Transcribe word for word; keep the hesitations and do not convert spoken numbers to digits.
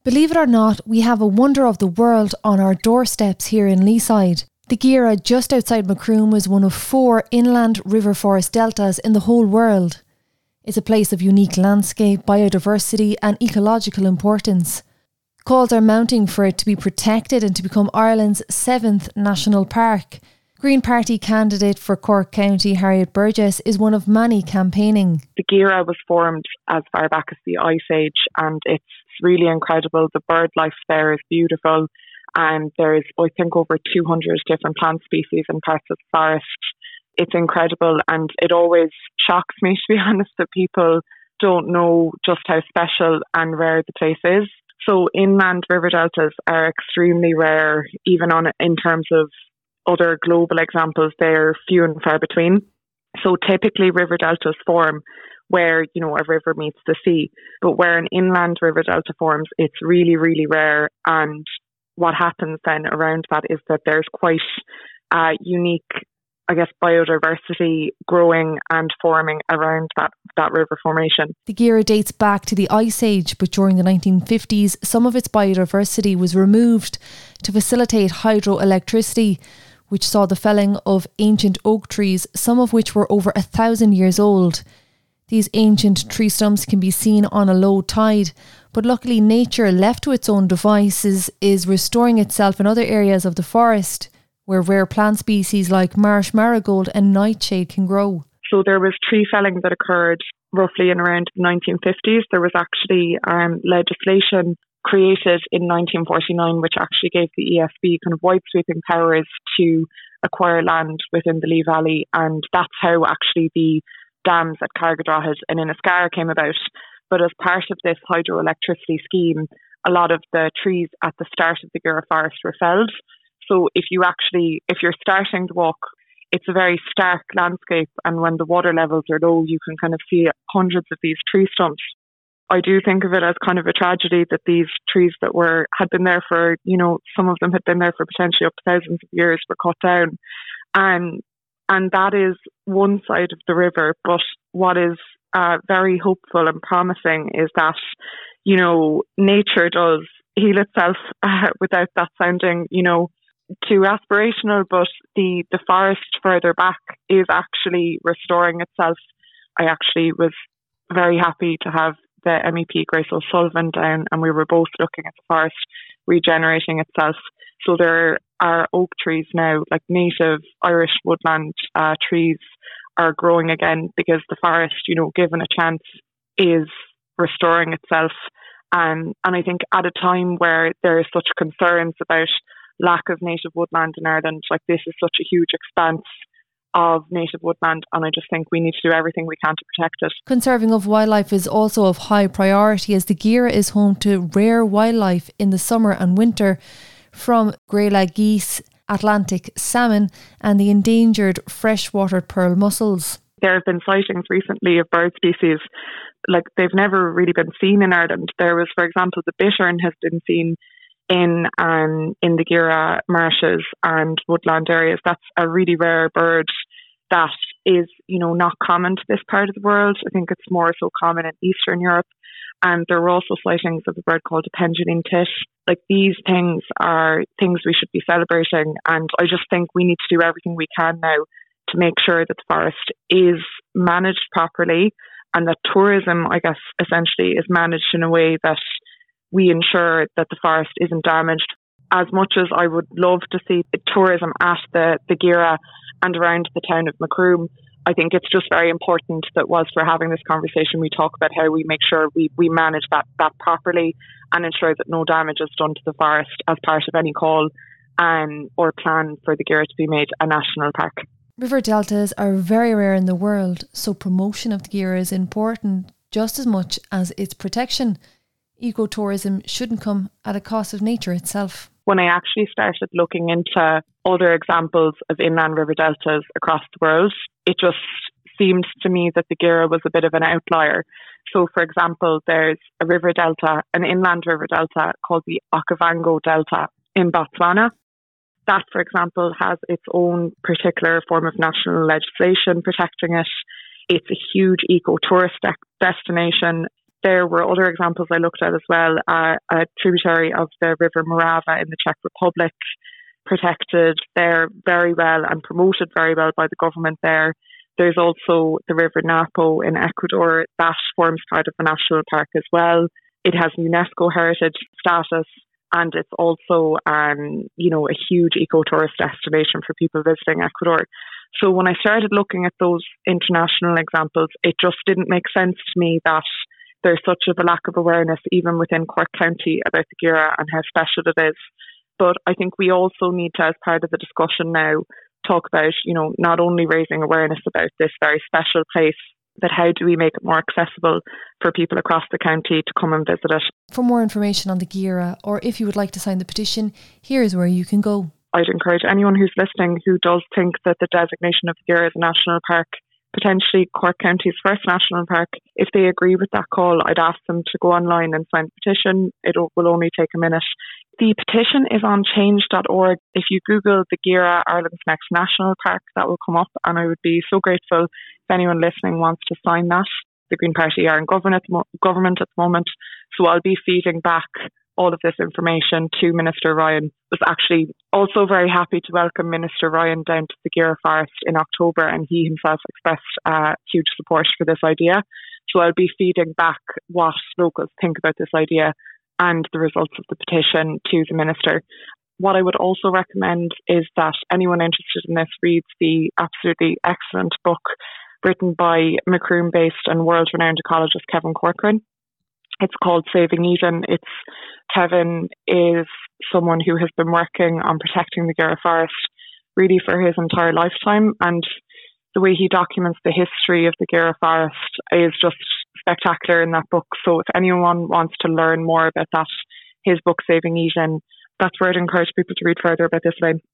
Believe it or not, we have a wonder of the world on our doorsteps here in Leaside. The Gearagh, just outside Macroom, is one of four inland river forest deltas in the whole world. It's a place of unique landscape, biodiversity and ecological importance. Calls are mounting for it to be protected and to become Ireland's seventh national park. Green Party candidate for Cork County, Harriet Burgess, is one of many campaigning. The Gearagh was formed as far back as the Ice Age, and it's really incredible. The bird life there is beautiful, and there's, I think, over two hundred different plant species in parts of the forest. It's incredible, and it always shocks me, to be honest, that people don't know just how special and rare the place is. So inland river deltas are extremely rare, even on in terms of other global examples. They're few and far between. So typically river deltas form where, you know, a river meets the sea, but where an inland river delta forms, it's really, really rare. And what happens then around that is that there's quite a unique, I guess, biodiversity growing and forming around that, that river formation. The Gearagh dates back to the Ice Age, but during the nineteen fifties, some of its biodiversity was removed to facilitate hydroelectricity, which saw the felling of ancient oak trees, some of which were over a thousand years old. These ancient tree stumps can be seen on a low tide, but luckily nature, left to its own devices, is restoring itself in other areas of the forest, where rare plant species like marsh marigold and nightshade can grow. So there was tree felling that occurred roughly in around the nineteen fifties. There was actually um, legislation created in nineteen forty-nine, which actually gave the E S B kind of wide sweeping powers to acquire land within the Lee Valley, and that's how actually the dams at Cargadroghid and Inniscarra came about. But as part of this hydroelectricity scheme, a lot of the trees at the start of the Gearagh forest were felled. So if you actually, if you're starting to walk, it's a very stark landscape, and when the water levels are low, you can kind of see hundreds of these tree stumps. I do think of it as kind of a tragedy that these trees that were had been there for, you know, some of them had been there for potentially up to thousands of years were cut down. And and that is one side of the river. But what is uh, very hopeful and promising is that, you know, nature does heal itself uh, without that sounding, you know, too aspirational, but the, the forest further back is actually restoring itself. I actually was very happy to have the M E P Grace O'Sullivan down, and we were both looking at the forest regenerating itself. So there are oak trees now, like native Irish woodland uh, trees are growing again, because the forest, you know, given a chance, is restoring itself. And, and I think at a time where there is such concerns about lack of native woodland in Ireland, like this is such a huge expanse of native woodland, and I just think we need to do everything we can to protect it. Conserving of wildlife is also of high priority, as the Gearagh is home to rare wildlife in the summer and winter, from greylag geese, Atlantic salmon and the endangered freshwater pearl mussels. There have been sightings recently of bird species like they've never really been seen in Ireland. There was, for example, the bittern has been seen in um, in the Gearagh marshes and woodland areas. That's a really rare bird that is, you know, not common to this part of the world. I think it's more so common in Eastern Europe. And there were also sightings of a bird called a Penguin tit. Like, these things are things we should be celebrating. And I just think we need to do everything we can now to make sure that the forest is managed properly, and that tourism, I guess, essentially is managed in a way that we ensure that the forest isn't damaged. As much as I would love to see tourism at the, the Gearagh and around the town of Macroom, I think it's just very important that whilst we're having this conversation, we talk about how we make sure we, we manage that, that properly and ensure that no damage is done to the forest as part of any call um, or plan for the Gearagh to be made a national park. River deltas are very rare in the world, so promotion of the Gearagh is important just as much as its protection. Ecotourism shouldn't come at a cost of nature itself. When I actually started looking into other examples of inland river deltas across the world, it just seemed to me that the Gearagh was a bit of an outlier. So, for example, there's a river delta, an inland river delta called the Okavango Delta in Botswana. That, for example, has its own particular form of national legislation protecting it. It's a huge eco-tourist de- destination. There were other examples I looked at as well. Uh, a tributary of the River Morava in the Czech Republic, protected there very well and promoted very well by the government there. There's also the River Napo in Ecuador. That forms part of the national park as well. It has UNESCO heritage status, and it's also, um, you know, a huge eco-tourist destination for people visiting Ecuador. So when I started looking at those international examples, it just didn't make sense to me that there's such of a lack of awareness even within Cork County about the Gearagh and how special it is. But I think we also need to, as part of the discussion now, talk about, you know, not only raising awareness about this very special place, but how do we make it more accessible for people across the county to come and visit it. For more information on the Gearagh, or if you would like to sign the petition, here's where you can go. I'd encourage anyone who's listening who does think that the designation of the Gearagh as a national park, potentially Cork County's first national park, if they agree with that call, I'd ask them to go online and sign the petition. It will only take a minute. The petition is on change dot org. If you Google the Gearagh, Ireland's next national park, that will come up, and I would be so grateful if anyone listening wants to sign that. The Green Party are in government at the, mo- government at the moment, so I'll be feeding back all of this information to Minister Ryan. Was actually also very happy to welcome Minister Ryan down to the Gearagh Forest in October, and he himself expressed uh, huge support for this idea. So I'll be feeding back what locals think about this idea and the results of the petition to the Minister. What I would also recommend is that anyone interested in this reads the absolutely excellent book written by Macroom-based and world-renowned ecologist Kevin Corcoran. It's called Saving Eden. It's Kevin is someone who has been working on protecting the Gearagh Forest really for his entire lifetime, and the way he documents the history of the Gearagh Forest is just spectacular in that book. So if anyone wants to learn more about that, his book Saving Eden, that's where I'd encourage people to read further about this line.